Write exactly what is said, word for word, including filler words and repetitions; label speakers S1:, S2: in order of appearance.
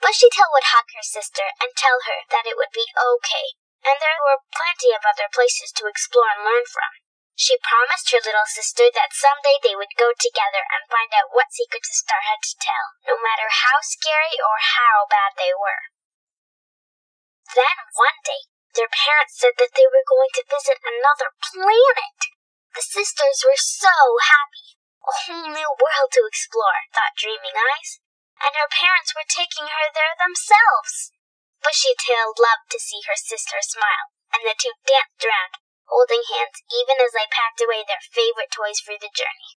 S1: Bushy Tail would hug her sister and tell her that it would be okay, and there were plenty of other places to explore and learn from. She promised her little sister that someday they would go together and find out what secrets a star had to tell, no matter how scary or how bad they were. Then one day, their parents said that they were going to visit another planet. The sisters were so happy. A whole new world to explore, thought Dreaming Eyes, and her parents were taking her there themselves. Bushy Tail loved to see her sister smile, and the two danced around, holding hands even as they packed away their favorite toys for the journey.